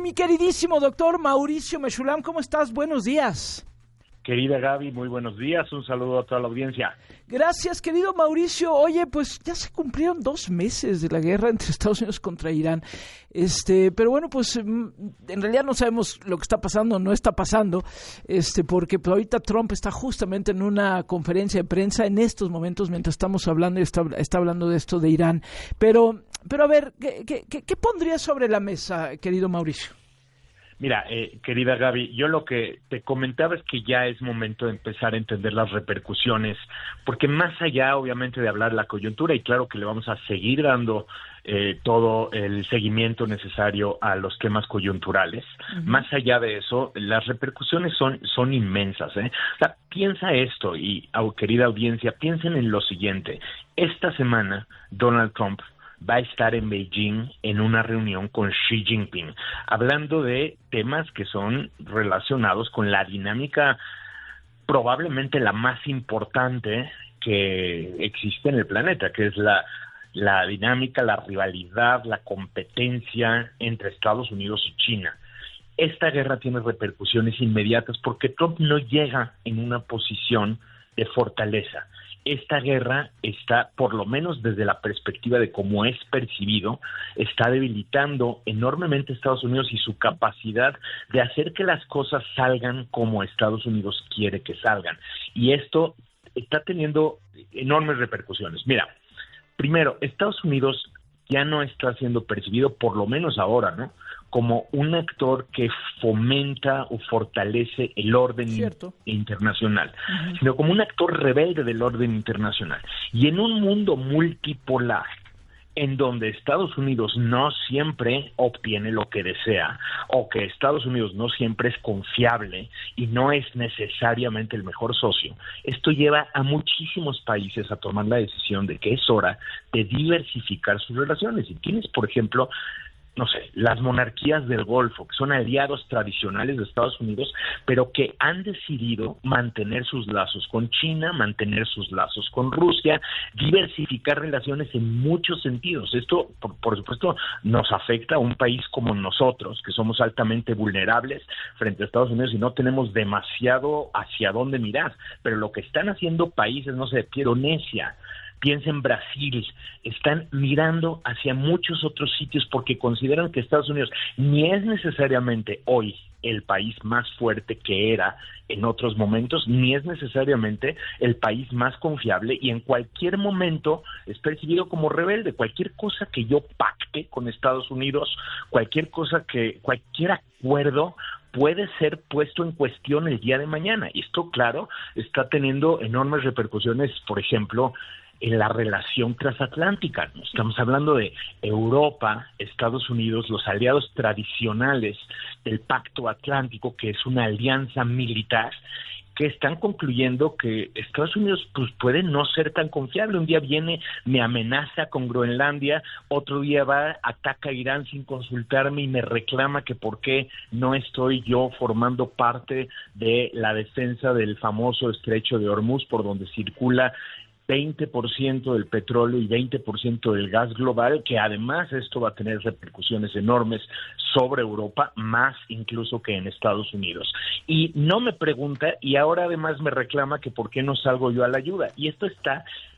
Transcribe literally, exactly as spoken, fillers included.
mi queridísimo doctor Mauricio Meshulam. ¿Cómo estás? Buenos días. Querida Gaby, muy buenos días. Un saludo a toda la audiencia. Gracias, querido Mauricio. Oye, pues ya se cumplieron dos meses de la guerra entre Estados Unidos contra Irán. Este, pero bueno, pues en realidad no sabemos lo que está pasando o no está pasando, este, porque pues, ahorita Trump está justamente en una conferencia de prensa en estos momentos mientras estamos hablando y está, está hablando de esto de Irán. Pero, pero a ver, ¿qué, qué, qué pondrías sobre la mesa, querido Mauricio? Mira, eh, querida Gaby, yo lo que te comentaba es que ya es momento de empezar a entender las repercusiones, porque más allá, obviamente, de hablar de la coyuntura, y claro que le vamos a seguir dando eh, todo el seguimiento necesario a los temas coyunturales, uh-huh. Más allá de eso, las repercusiones son, son inmensas, ¿eh? O sea, piensa esto, y oh, querida audiencia, piensen en lo siguiente. Esta semana, Donald Trump va a estar en Beijing en una reunión con Xi Jinping, hablando de temas que son relacionados con la dinámica probablemente la más importante que existe en el planeta, que es la, la dinámica, la rivalidad, la competencia entre Estados Unidos y China. Esta guerra tiene repercusiones inmediatas porque Trump no llega en una posición de fortaleza. Esta guerra está, por lo menos desde la perspectiva de cómo es percibido, está debilitando enormemente a Estados Unidos y su capacidad de hacer que las cosas salgan como Estados Unidos quiere que salgan. Y esto está teniendo enormes repercusiones. Mira, primero, Estados Unidos ya no está siendo percibido, por lo menos ahora, ¿no?, como un actor que fomenta o fortalece el orden Cierto. internacional, uh-huh. sino como un actor rebelde del orden internacional. Y en un mundo multipolar, en donde Estados Unidos no siempre obtiene lo que desea, o que Estados Unidos no siempre es confiable y no es necesariamente el mejor socio, esto lleva a muchísimos países a tomar la decisión de que es hora de diversificar sus relaciones. Y tienes, por ejemplo, no sé, las monarquías del Golfo, que son aliados tradicionales de Estados Unidos, pero que han decidido mantener sus lazos con China, mantener sus lazos con Rusia, diversificar relaciones en muchos sentidos. Esto, por, por supuesto, nos afecta a un país como nosotros, que somos altamente vulnerables frente a Estados Unidos y no tenemos demasiado hacia dónde mirar. Pero lo que están haciendo países, no sé, Indonesia, piensa en Brasil, están mirando hacia muchos otros sitios porque consideran que Estados Unidos ni es necesariamente hoy el país más fuerte que era en otros momentos, ni es necesariamente el país más confiable, y en cualquier momento es percibido como rebelde. Cualquier cosa que yo pacte con Estados Unidos, cualquier cosa que, cualquier acuerdo puede ser puesto en cuestión el día de mañana. Y esto, claro, está teniendo enormes repercusiones, por ejemplo, en la relación transatlántica. Estamos hablando de Europa, Estados Unidos, los aliados tradicionales del Pacto Atlántico, que es una alianza militar, que están concluyendo que Estados Unidos pues puede no ser tan confiable. Un día viene, me amenaza con Groenlandia, otro día va, ataca a Irán sin consultarme y me reclama que por qué no estoy yo formando parte de la defensa del famoso estrecho de Hormuz, por donde circula veinte por ciento del petróleo y veinte por ciento del gas global, que además esto va a tener repercusiones enormes sobre Europa, más incluso que en Estados Unidos. Y no me pregunta, y ahora además me reclama que por qué no salgo yo a la ayuda. Y esto está